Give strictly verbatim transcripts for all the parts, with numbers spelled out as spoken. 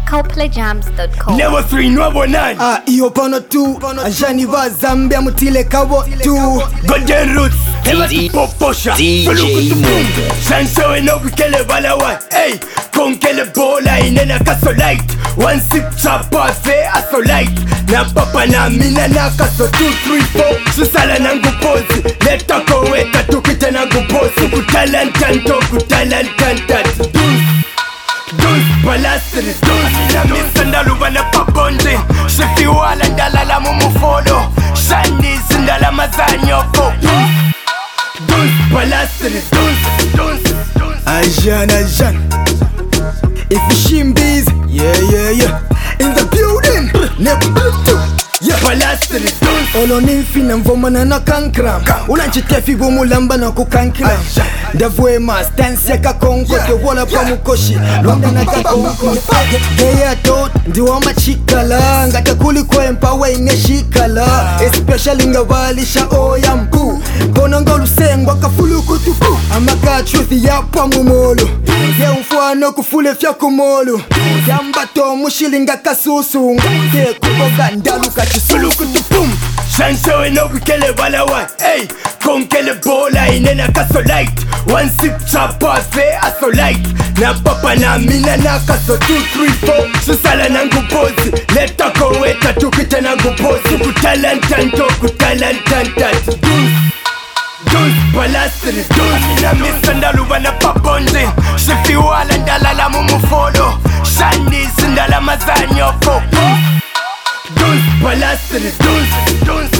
coplay jams dot com. Never three nwabo nani. Ah, iyo pano tu Ajani va Zambia mutile kabo tu Golden Roots Eva tu poposha D J Munga Shanso eno kukele balawa. Hey, konkele bola inena kaso light. One sip chapa fe aso light. Na papa na mina na kaso two three four. Susala nangu pozi leta koweta tukite nangu pozi. Kutalantanto kutalantantat Dus Dus balasiri Dus Na misanda luba na paponde. Shifi wala ndala la mumufolo. Shani zindala mazanyoko Dus Dus balasiri Dus Dus Ajan Ajan If you shimbies Yeah yeah yeah In the building Never two Yeah balasiri Dus Olo nimfina mvomana na kankram Unanchitefi bumulamba na kukankram Davwe ma stance ya kakonko Ke wala pa mukoshi Lwanda na kakonko Geya tot Ndiwa machikala Ngata kuli kwe mpawe inge shikala Especially nga walisha oya mpu Kona nga lusengwa kafulu kutuku Amaka truthi ya pa mumolo Ye mfwano kufule fya kumolo Yambato mushilinga kasusu Ngate kuboga ndalu kachisulu Kutupum Shanso eno kukele balawa. Hey, konkele bola inena kaso light. One sip chapa fe aso light. Na papa na mina na kaso two three four. Susala nangu pozi leta koweta tukite nangu pozi. Kutalantanto kutalantantat Dus Dus balasiri Dus Na misanda luba na paponde. Shifi wala ndala la mumufolo. Shani zindala mazanyoko Dus balasiri Dus Dus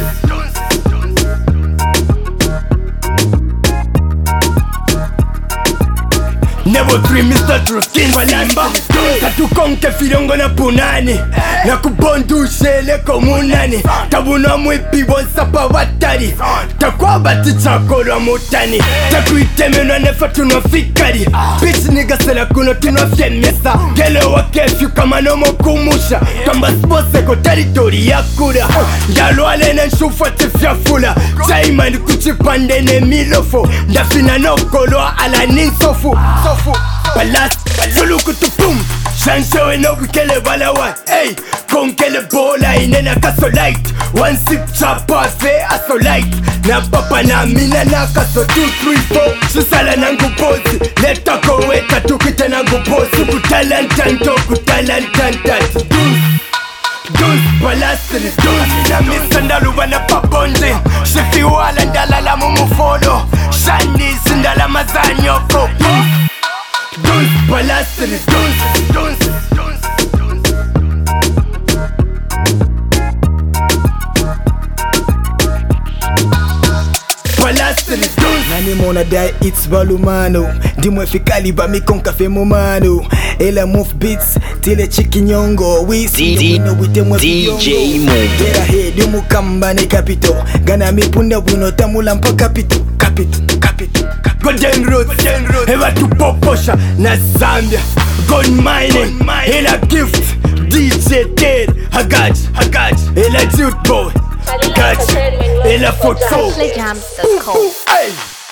Never three Mister Truskin Walimba Katukonke filongo na punani Na kubondu shele komunani Tabuna mwipi wonsapa watari Takwa bati chakolo mutani Takuiteme na nefa tunafikari Bitch nigga sela kuno tunafyemesa Gele wa kefyu kama nomo kumusha Kamba spose ko territory ya kura Njalo alene nshufa tifyafula Chaimani kuchipande ne milofo Ndafina no kolwa ala ninsofu Balas, solo kutupum Shanso eno kukele balawa. Hey, konkele bola inena kaso light. One sip chapa fe aso light. Na papa na mina na kaso two three four. Susala nangu pozi leta koweta tukite nangu pozi. Kutalantanto kutalantantat Dus Dus balasiri Dus Na misanda luba na paponde. Shifi wala ndala la mumufolo. Shani zindala mazanyoko Dus Dus balasiri Dus Dus balasiri Dus Nani mona die it's balumano Dimwe fikali ba mi konka fe mumano Ela move beats Tile chiki nyongo We see the winner with them D J Munga Get ahead Yumu kamba ne kapito Gana mi punda wino tamula mpa kapito Kapito Kapito Golden Roots Eva tu poposha na Zambia Gold mining Ela gift D J Ted Hagaj Hagaj Ela Jude Boy Hagaj Ela photo coplay jams dot com. Hey